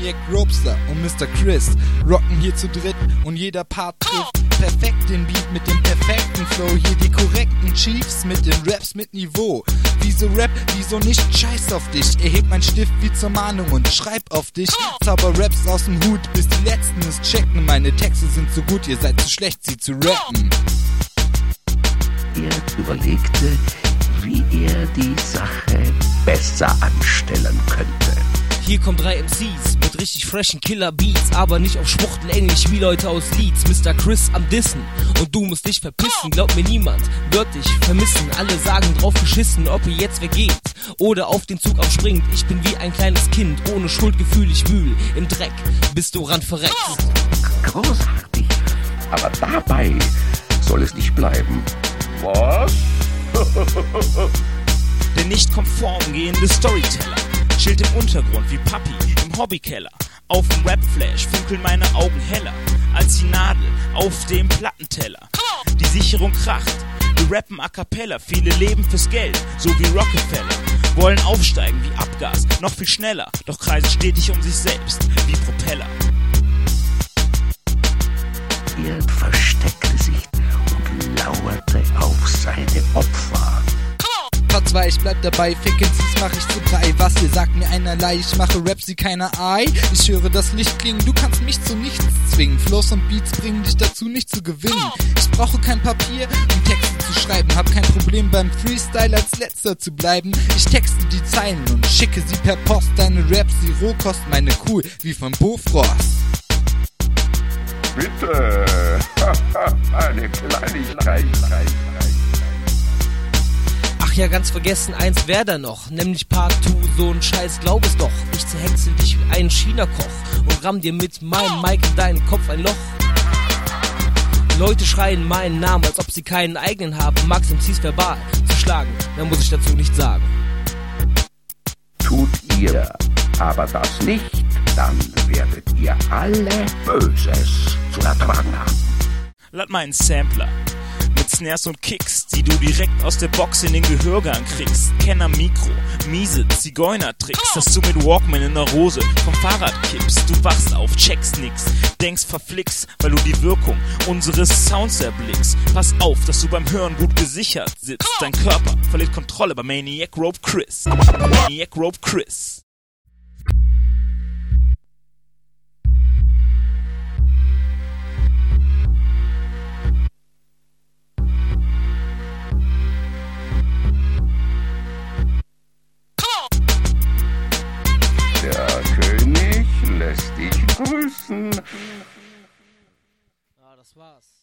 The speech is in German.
Maniac Robster und Mr. Chris rocken hier zu dritt und jeder Part trifft perfekt den Beat mit dem perfekten Flow. Hier die korrekten Chiefs mit den Raps mit Niveau. Wieso Rap, wieso nicht? Scheiß auf dich. Erheb mein Stift wie zur Mahnung und schreib auf dich. Zauber Raps aus dem Hut, bis die Letzten es checken. Meine Texte sind so gut, ihr seid zu schlecht, sie zu rappen. Er überlegte, wie er die Sache besser anstellen könnte. Hier kommen 3 MCs mit richtig freshen Killer-Beats, aber nicht auf Schwuchtel ähnlich wie Leute aus Leeds. Mr. Chris am Dissen und du musst dich verpissen, glaubt mir niemand, wird dich vermissen. Alle sagen drauf geschissen, ob ihr jetzt weggeht oder auf den Zug aufspringt. Ich bin wie ein kleines Kind, ohne Schuldgefühl, ich wühl im Dreck, bis du ran verreckst. Großartig, aber dabei soll es nicht bleiben. Was? Der nicht konform gehende Storyteller chillt im Untergrund wie Papi im Hobbykeller. Auf dem Rap-Flash funkeln meine Augen heller als die Nadel auf dem Plattenteller. Die Sicherung kracht, wir rappen a cappella. Viele leben fürs Geld, so wie Rockefeller. Wollen aufsteigen wie Abgas, noch viel schneller, doch kreisen stetig um sich selbst wie Propeller. Er versteckte sich und lauerte auf seine Opfer. Part 2, ich bleib dabei, ficken sie's mach ich zu 3. Was ihr sagt mir einerlei, ich mache Rap, sie keiner Ei. Ich höre das Licht klingen, du kannst mich zu nichts zwingen. Flows und Beats bringen dich dazu, nicht zu gewinnen. Ich brauche kein Papier, um Texte zu schreiben. Hab kein Problem beim Freestyle als letzter zu bleiben. Ich texte die Zeilen und schicke sie per Post. Deine Raps, die Rohkost, meine Kuh, wie von Bofrost. Bitte, eine Kleinigkeit. Ach ja, ganz vergessen, eins wär da noch, nämlich Part 2, so ein Scheiß, glaub es doch. Ich zerhäcksel dich wie einen China-Koch und ramm dir mit meinem Mic in deinen Kopf ein Loch. Leute schreien meinen Namen, als ob sie keinen eigenen haben. Max MCs verbal zu schlagen, mehr muss ich dazu nicht sagen. Tut ihr aber das nicht, dann werdet ihr alle Böses zu ertragen haben. Lad meinen Sampler mit Snares und Kicks, die du direkt aus der Box in den Gehörgang kriegst. Kenner Mikro, miese Zigeunertricks, dass du mit Walkman in der Hose vom Fahrrad kippst. Du wachst auf, checkst nix, denkst verflixt, weil du die Wirkung unseres Sounds erblickst. Pass auf, dass du beim Hören gut gesichert sitzt. Dein Körper verliert Kontrolle bei Maniac Rope Chris. Maniac Rope Chris. Der König lässt dich grüßen. Ja, das war's.